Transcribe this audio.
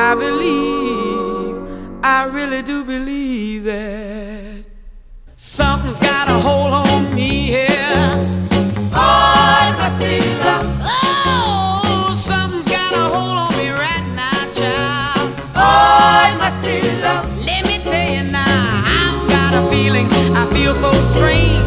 I really do believe that something's got a hold